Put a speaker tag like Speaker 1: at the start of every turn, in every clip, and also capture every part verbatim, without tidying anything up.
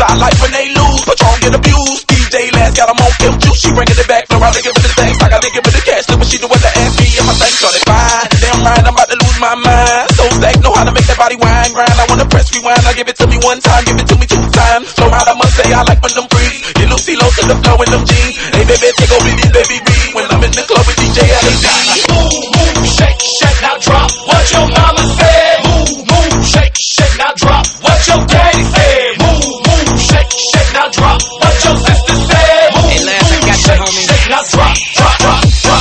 Speaker 1: I like when they lose. Patron get abused. D J Last got them on pimp juice. She bringing it back. No, I give it the thanks. I gotta give it the cash. Look what she do with the ass. Me and my thing started fine. Damn right, I'm about to lose my mind. So stack, know how to make that body whine, grind. I wanna press rewind. I give it to me one time, give it to me two times. Show out, I must say I like when them freeze. Get Lucy low to the flow in them jeans. Hey baby, take over this baby B. When I'm in the club with D J L A D.
Speaker 2: Move, move, shake, shake, now drop what your mama said. Move, move, shake, shake, now drop what your daddy said. Move, move, shake, shake, now drop what your sister said. Move,
Speaker 3: hey, Lance,
Speaker 2: move,
Speaker 3: I got
Speaker 2: shake,
Speaker 3: you, homie.
Speaker 2: shake, now drop, drop, drop, drop.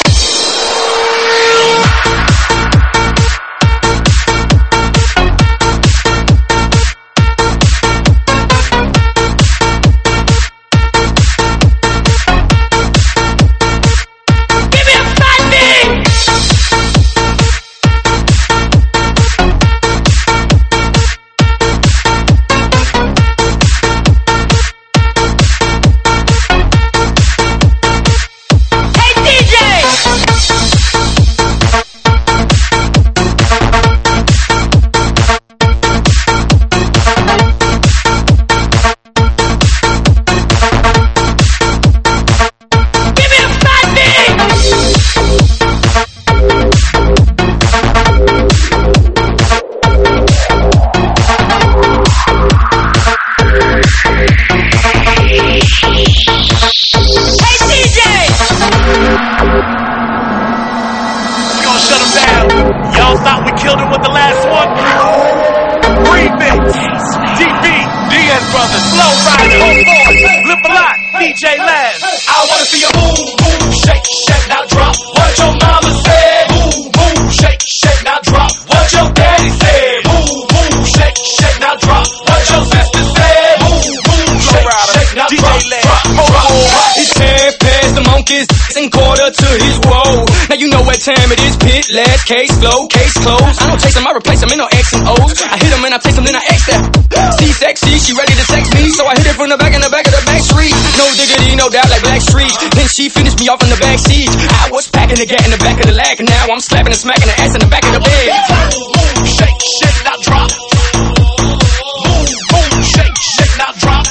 Speaker 4: D J Lance.
Speaker 2: I wanna see you move, move, shake, shake, now drop what your mama said. Move, move, shake, shake, now drop what your daddy said. Move, move, shake, shake, now drop what your sister said. Move, move, shake, shake, now drop, drop, drop, drop.
Speaker 3: His hair past the monkeys and quarter to his woe. Now you know what time it is. Pit last case slow, case closed. I don't chase him, I replace him in no X and O's. I hit him and I taste him, then I X that. She sexy, she ready to sex me, so I hit it from the back in the back of the back street. No diggity, no doubt, like Black Street. Then she finished me off in the back seat. I was packing the gat in the back of the lag, and now I'm slapping and smacking the ass in the back of the bed.
Speaker 2: Move, move, shake, shake, now drop. Move, move, shake, shake, now drop.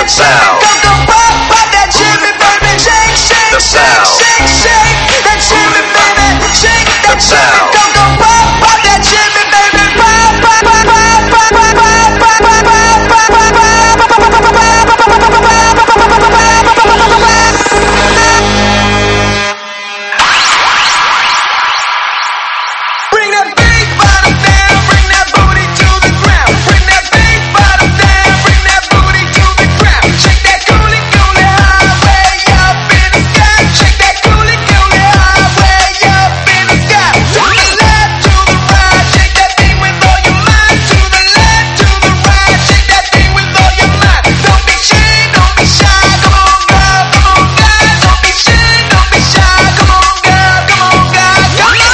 Speaker 1: sound.
Speaker 5: Go go pop, pop that Jimmy, baby. Shake, shake,
Speaker 1: The sound.
Speaker 5: shake, shake, that Jimmy, baby. Shake that
Speaker 1: The sound.
Speaker 5: Jimmy. Go go pop, pop that Jimmy, baby. Pop, pop, pop, pop, pop, pop, pop, pop, pop, pop, pop, Bring that big bottom down, bring that booty to the ground. Bring that big bottom down, bring that booty to the ground. Shake that coolie coolie high way up in the sky. Shake that coolie coolie high way up in the sky. To the left, to the right, shake that thing with all your mind. To the left, to the right, shake that thing with all your mind. Don't be shy, don't be shy, come on girl, come on girl. Don't be shy, don't be shy, come on girl, come on girl, come on.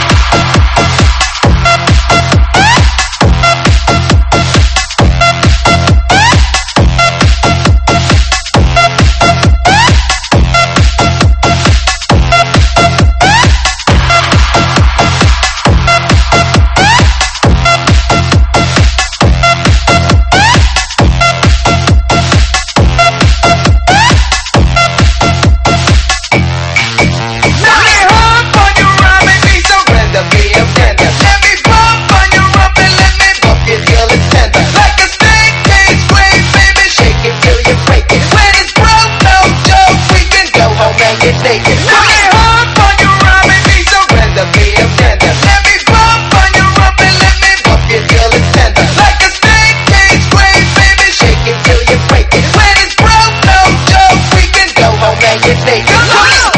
Speaker 5: Let me hump on your rump and be so random, be a tender. Let me bump on your rump and let me bump it till it's tender. Like a snake tastes great, baby, shake it till you break it. When it's broke, no joke, we can go home and get naked. Let me hump on your rump and be so random, be a tender. Let me bump on your rump and let me bump it till it's tender. Like a snake tastes great, baby, shake it till you break it. When it's broke, no joke, we can go home and get naked. Come on!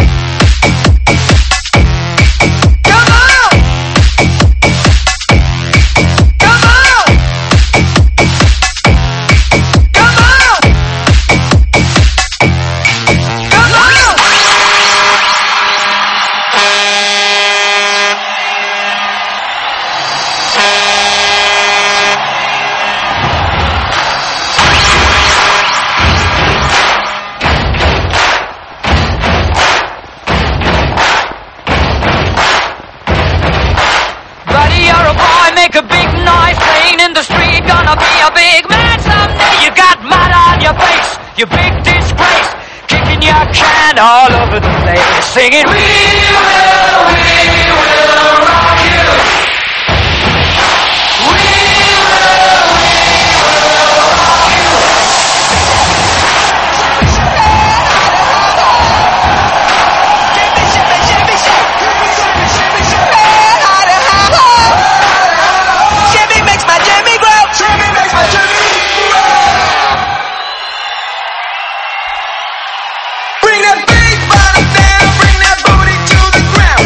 Speaker 5: Come on! Come on! Come on! Come on!
Speaker 6: Buddy, you're a boy, make a big noise, playing in the street, gonna be a big man someday. You got mud on your face, you big disgrace, kicking your can all over the place, singing, we will, we will rock you. We will, we will rock you.
Speaker 5: Shimmy, shimmy, shimmy, shimmy, shimmy. Shimmy makes my Jimmy grow. Shimmy makes my Jimmy grow. Bring that big bottom down, bring that booty to the ground.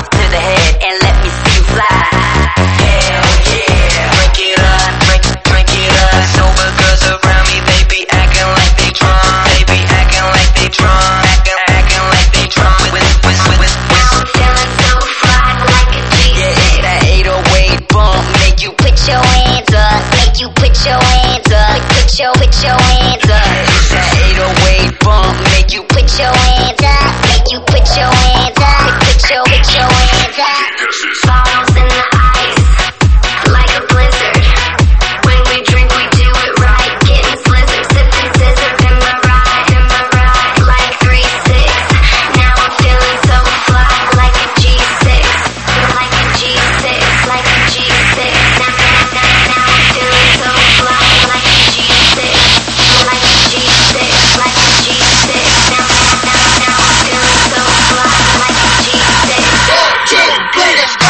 Speaker 7: to the head and let me see you fly. Hell yeah, drink it up, drink, drink it up. Sober girls around me, they be acting like they drunk. They be acting like they drunk, acting, acting like they drunk. With, with, with, with, with. Now I'm feeling so fly like a G six. Yeah, that eight oh eight bump make you put your hands up, make you put your hands up, put your, put your hands up. It's that eight oh eight bump make you put your hands up, make you put your hands up, put your, put your hands up. Bottles in the ice, like a blizzard. When we drink, we do it right, getting slizzard, sipping scissor in my ride, in my ride, like three six. Now I'm feeling so fly, like a G six, like a G six, like a G six. Now, now, now, now I'm feeling so fly, like a G six, like a G six, like a G six. Now, now, now, now I'm feeling so fly, like a G six. One, two, three, let's go.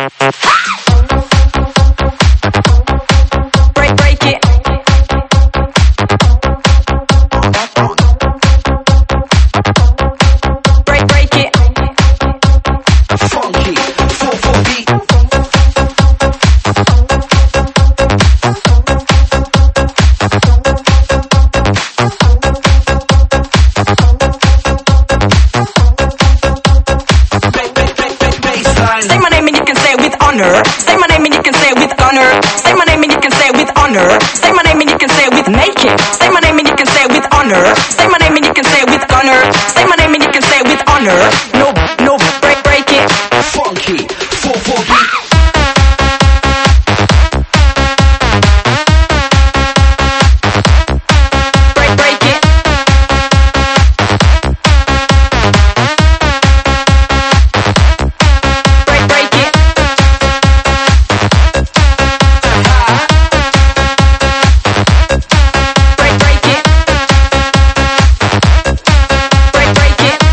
Speaker 8: Break, break it. Break, break it.
Speaker 5: Funky, four four beat.
Speaker 8: Say my name and you can say it with honor. Say my name and you can say it with honor. Say my name and you can say it with honor. Say my name and you can say it with make it. Say my name and you can say it with honor. Say my name and you can say it with honor. Say my name and you can say it with honor. No, no, break, break it.
Speaker 5: Funky, four four beat.
Speaker 8: Break, break it. Break, break it. Break, break it. Break, break it.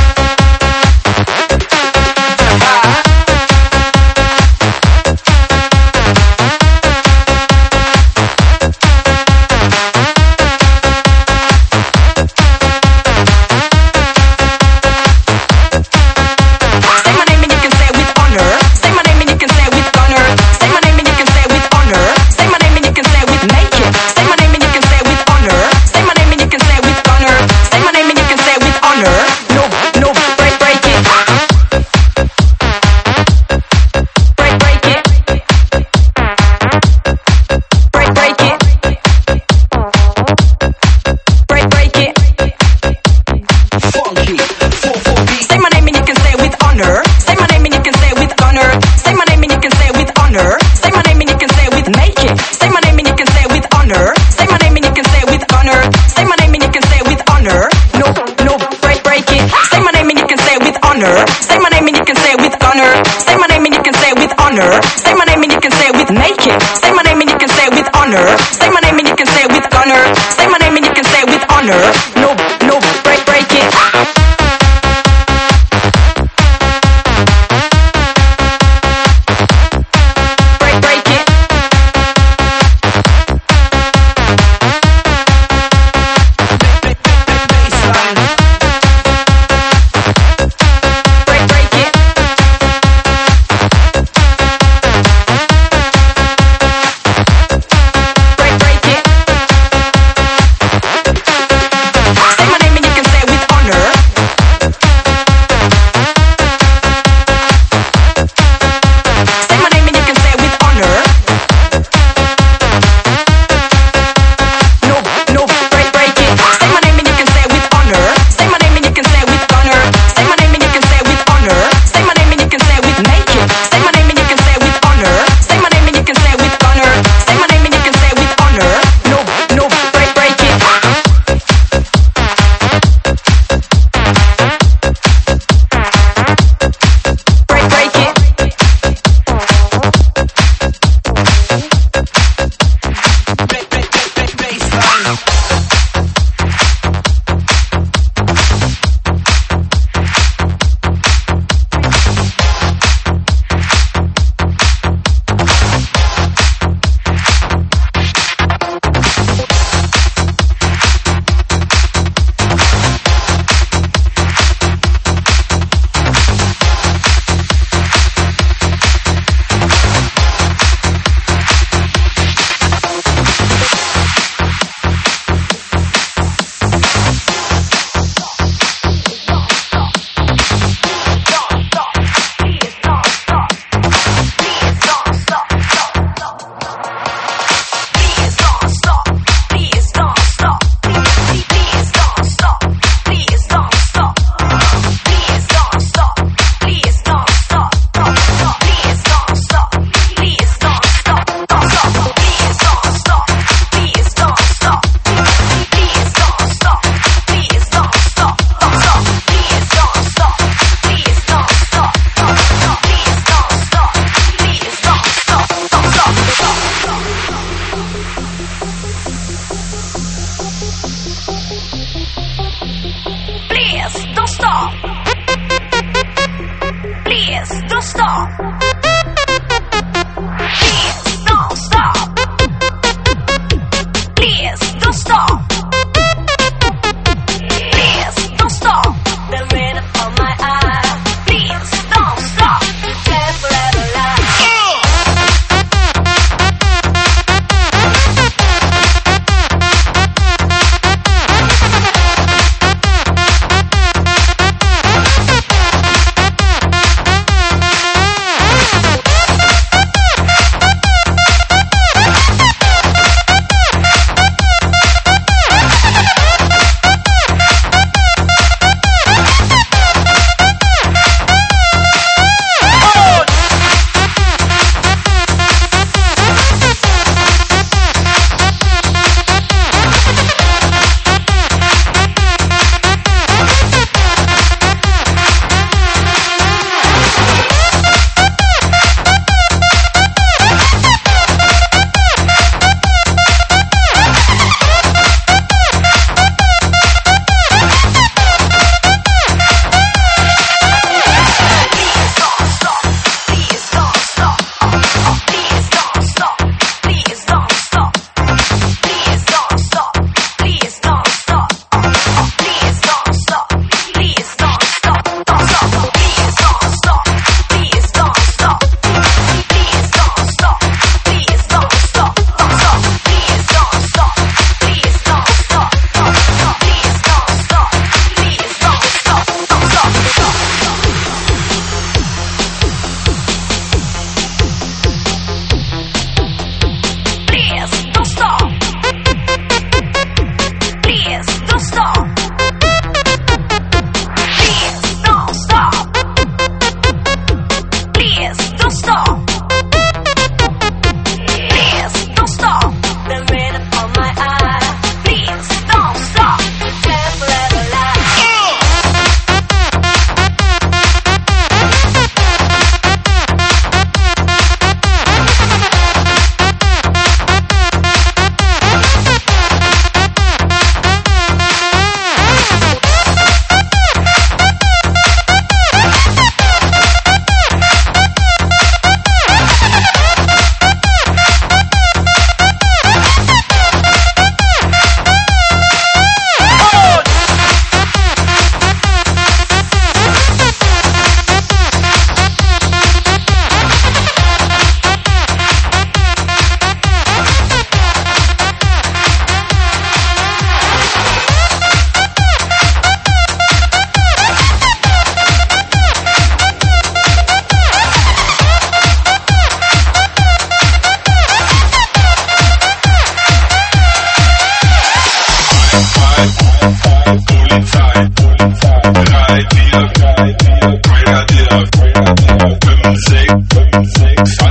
Speaker 8: Say my name and you can say it with honor. Say my name and you can say it with honor. Say my name and you can say it with honor. Say my name and you can say it with make it. Say my name and you can say it with honor. Say my name and you can say it with honor. Say my name and you can say it with honor. No, no, break, break it. Break, break it. Break, break it. Break, break it.
Speaker 5: Funky, four four beat.
Speaker 8: Say my name and you can say it with honor. Say my name and you can say it with honor. Say my name and you can say it with honor. Say my name and you can say it with make it. Say my name and you can say it with honor. Say my name and you can say it with honor. Say my name and you can say it with honor. No, no, break, break it. Say my name and you can say it with honor. Say my name and you can say it with honor. Say my name and you can say it with honor. Say my name and you can say it with make it. Say my name and you can say it with honor. Say my name and you can say it with honor. Say my name and you can say it with honor. No, no, break, break it. Break, break it. Break, break it.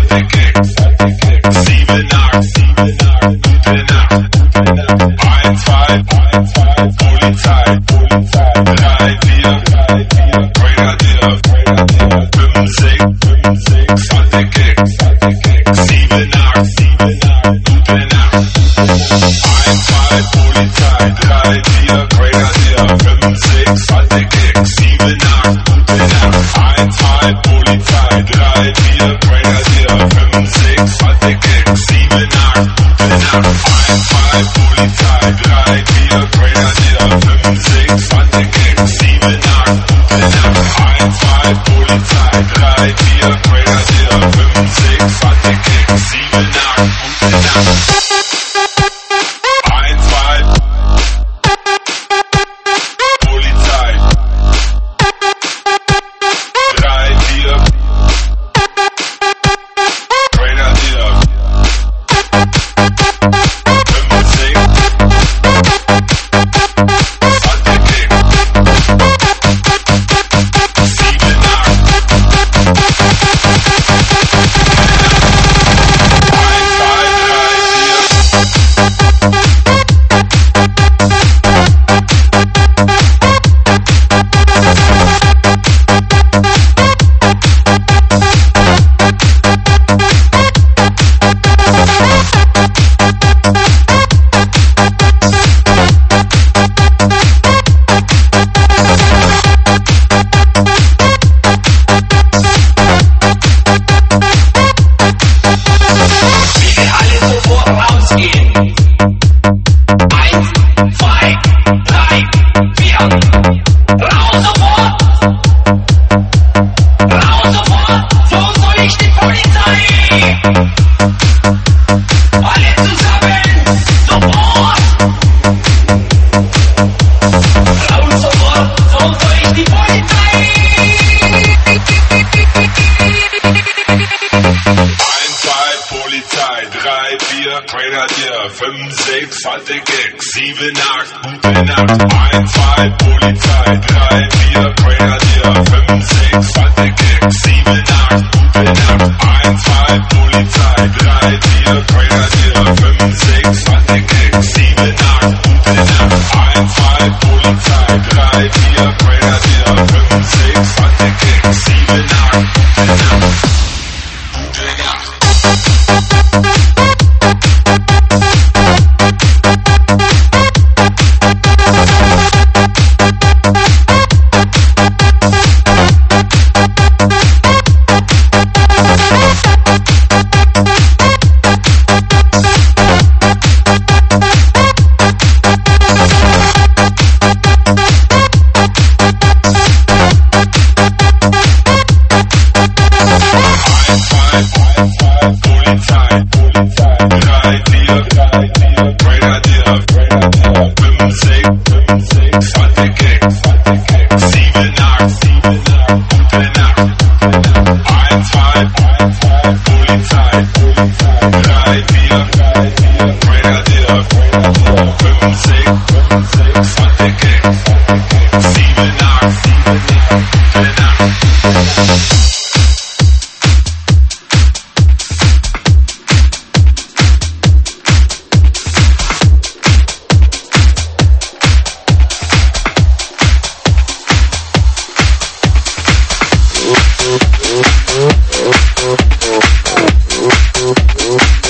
Speaker 9: Oh,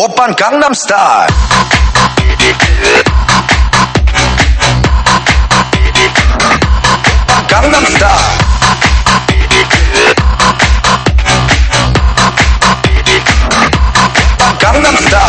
Speaker 9: 오빤 강남스타일. 강남스타일. 강남스타일.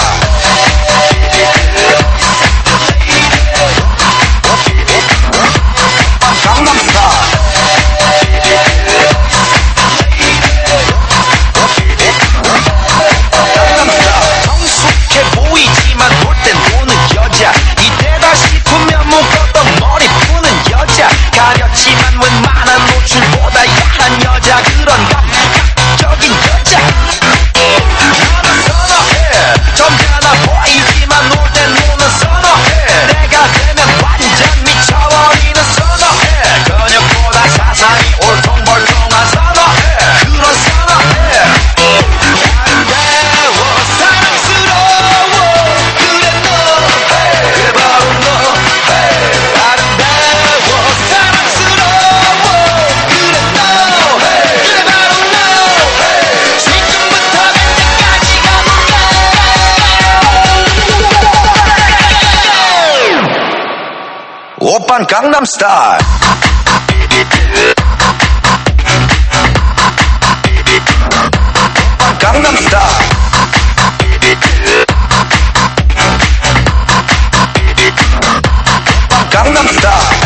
Speaker 5: 성숙해 보이지만 볼 땐 노는 여자. 이때다 싶으면 묶었던 머리 푸는 여자. 가렸지만 웬만한 노출보다 야한 여자. 그런 감각적인 여자 나는 선호해. 점잖아 보이지만 놀 땐 노는 선호해. 내가 되면 완전 미쳐버리는 선호해. 근육보다 사상이 올통벌통한 선호해. 그런 선호해. 아름다워 사랑스러워 그래 너 그래 바로 너 아름다워 사랑스러워 그래 너 그래 바로 너 지금부터 갈 때까지 가볼까.
Speaker 9: 오빤 강남스타일. 강남스타일. 강남스타일.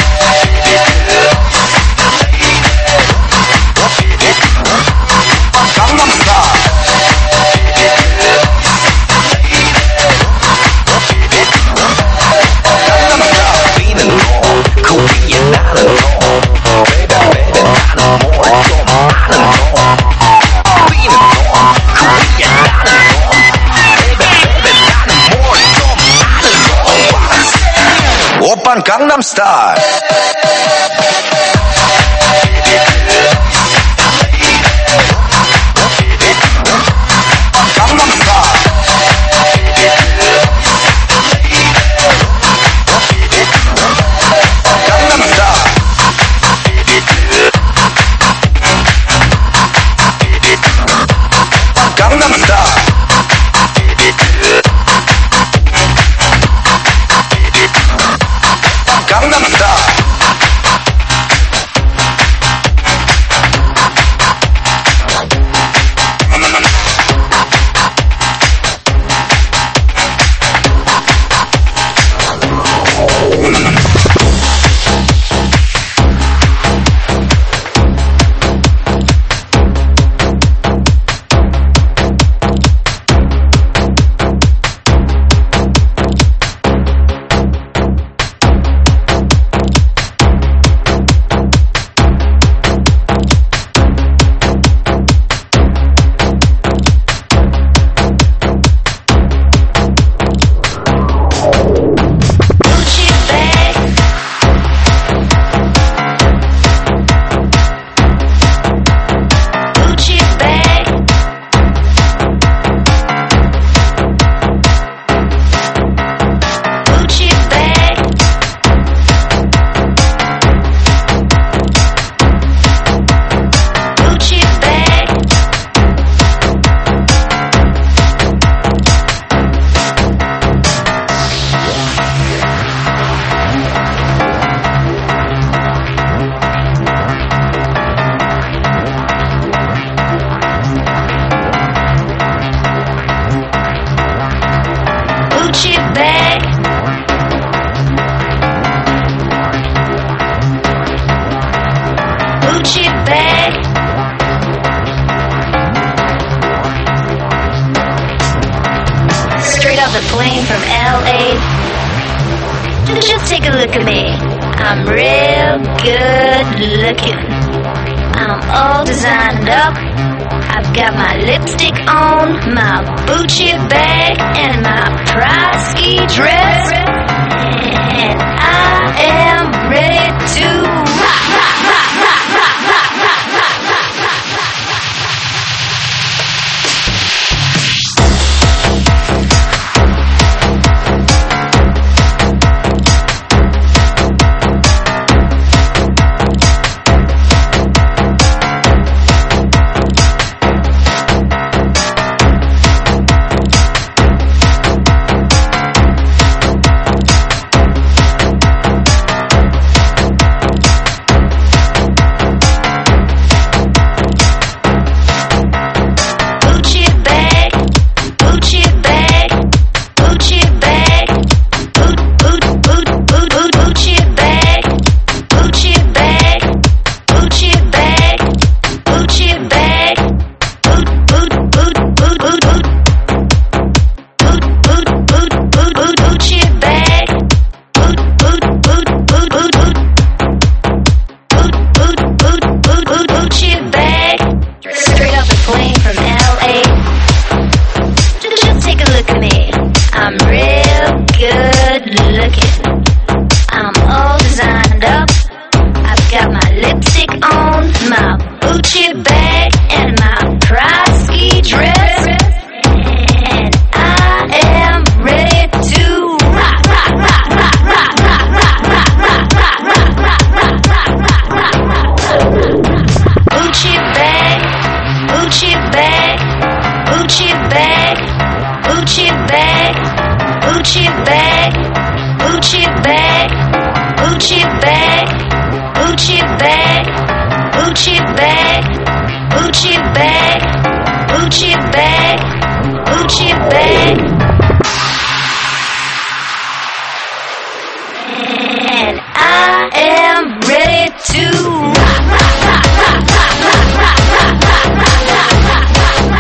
Speaker 5: 우리는 너, 그 위에 나는 너. Baby, baby, 나는 뭘 좀 아는 너. 우리는 너, 그 위에 나는 너. Baby, baby, 나는 뭘 좀 아는 너.
Speaker 9: 오빤 강남스타일.
Speaker 10: The plane from L A. Just take a look at me. I'm real good looking. I'm all designed up. I've got my lipstick on, my Gucci bag, and my pride ski dress. And I am ready to rock, rock, rock, rock, rock, rock, rock, rock, rock, rock, rock. look at me. I'm real good looking. I'm all designed up. I've got my lipstick on, my Gucci bag, and my Prada dress. And I am ready to rock, rock, rock, rock, rock, rock, rock, rock, rock, rock, rock, rock, rock, rock, rock. Gucci bag, Gucci bag, Gucci bag, Gucci bag, Gucci bag, Gucci bag, Gucci bag, Gucci bag, Gucci bag, Gucci bag, Gucci bag, Gucci bag. And I am ready to rock, rock, rock, rock, rock, rock, rock, rock, rock, rock, rock, rock.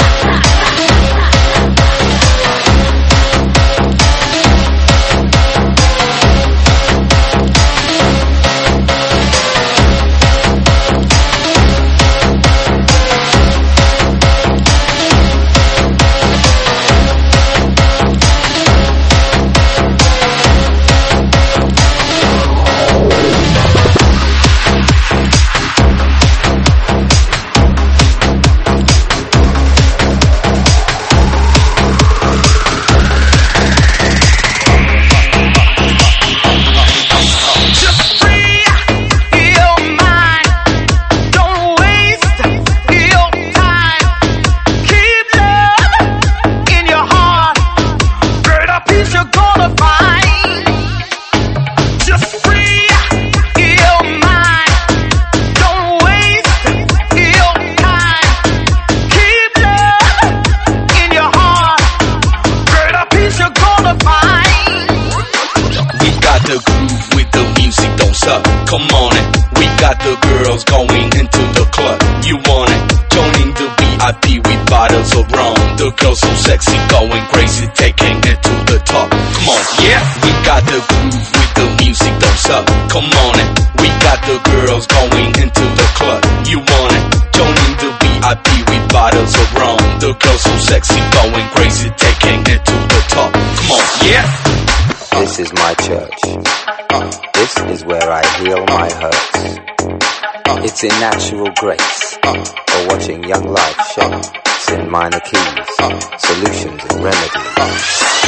Speaker 1: Come on it, we got the girls going into the club. You want it? Joining the V I P with bottles of rum. The girls so sexy, going crazy, taking it to the top. Come on, yeah, we got the groove with the music, don't suck. Come on it, we got the girls going into the club. You want it? Joining the V I P with bottles of rum. The girls so sexy, going crazy, taking it to the top. Come on, yeah.
Speaker 11: This is my church. This is where I heal my hurts. It's in natural grace, or watching young life show. It's in minor keys, solutions and remedies.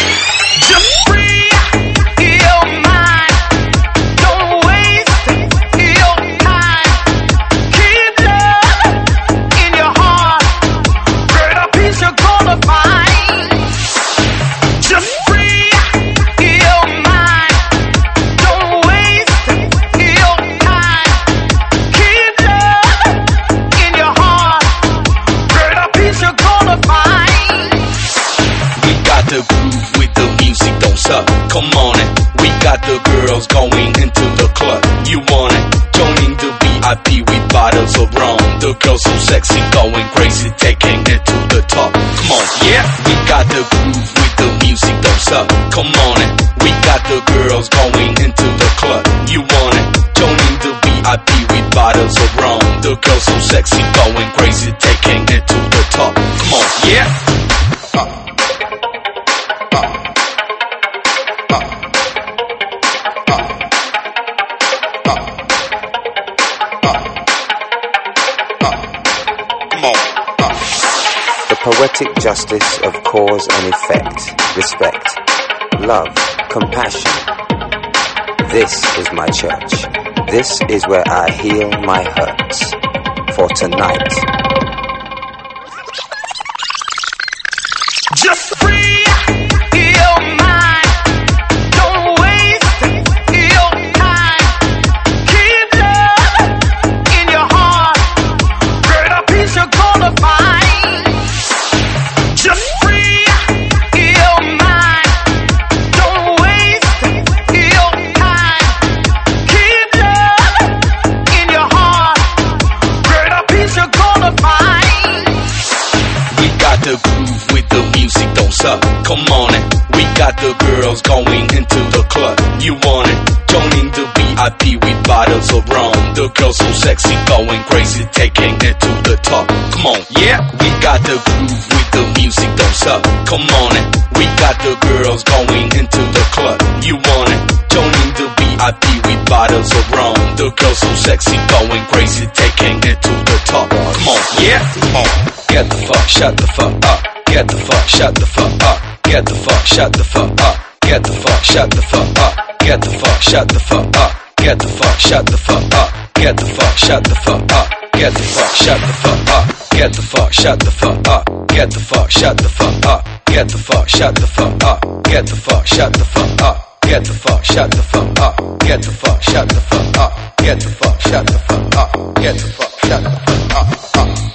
Speaker 5: Just free your mind. Don't waste your time. Keep love in your heart. Greater peace you're gonna find. Just free your mind. Don't waste your time. Keep love in your heart. Greater peace you're gonna find.
Speaker 1: We got the groove with the music, don't suck. Come on it, we got the girls going into the club. You want it? Joining the V I P with bottles of rum. The girls so sexy, going crazy, taking it to the top. Come on, yeah, we got the groove with the music, don't suck. Come on it, we got the girls going into the club. You want it? Joining the V I P with bottles of rum. The girls so sexy, going crazy, taking it to the top. Come on, yeah.
Speaker 11: The poetic justice of cause and effect, respect, love, compassion. This is my church. This is where I heal my hurts. For tonight.
Speaker 5: Just free your mind. Don't waste your time. Keep love in your heart. Greater peace you're gonna find. Just free your mind. Don't waste your time. Keep love in your heart. Greater peace you're gonna find.
Speaker 1: Come on it. We got the girls going into the club. You want it? Joining the V I P with bottles of rum. The girls so sexy, going crazy, taking it to the top. Come on, yeah. We got the groove with the music, don't suck. Come on it. We got the girls going into the club. You want it? Joining the V I P with bottles of rum. The girls so sexy, going crazy, taking it to the top. Come on, yeah. Come on. Get the fuck, shut the fuck up. Get the fuck, shut the fuck up. Get the fuck, shut the fuck up. Get the fuck, shut the fuck up. Get the fuck, shut the fuck up. Get the fuck, shut the fuck up. Get the fuck, shut the fuck up. Get the fuck, shut the fuck up. Get the fuck, shut the fuck up. Get the fuck, shut the fuck up. Get the fuck, shut the fuck up. Get the fuck, shut the fuck up. Get the fuck, shut the fuck up. Get the fuck, shut the fuck up. Get the fuck, shut the fuck up. Get the fuck, shut the fuck up.